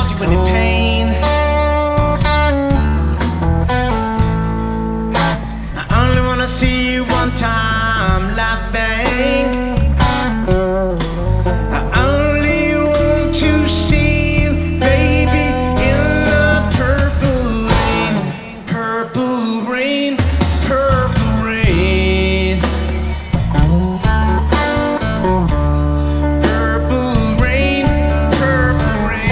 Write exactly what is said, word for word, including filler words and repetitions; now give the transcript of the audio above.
cause you any pain. I only wanna see you one time laughing.